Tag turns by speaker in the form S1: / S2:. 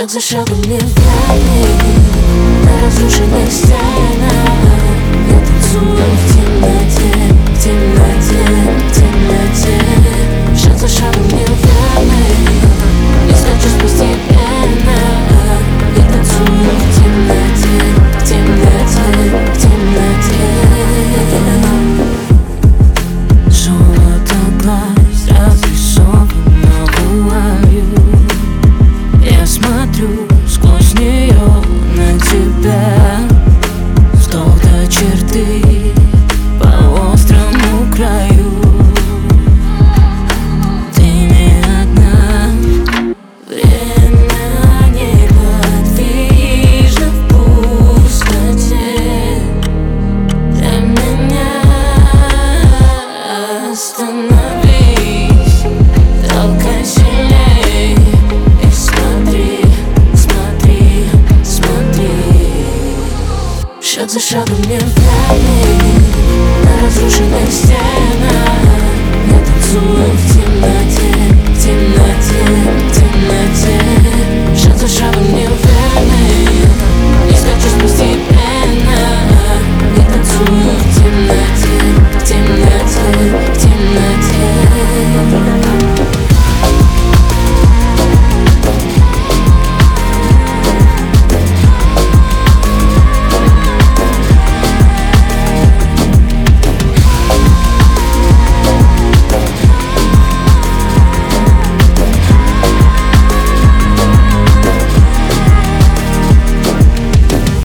S1: Шаг за шагом не влияет на разрушенных стенах. Я танцую в темноте, в темноте, в темноте. Шаг за шагом не влияет, не скачу постепенно. Я танцую в темноте, в темноте, в темноте. Золото глаз разрисовано вуалью. Я смотрю сквозь нее на тебя, что-то черты по острому краю. Ты не одна, время неподвижно в пустоте. Для меня остановись, толкай сильней и смотри, смотри, смотри. Шаг за шагом не влияет на разрушенных стен.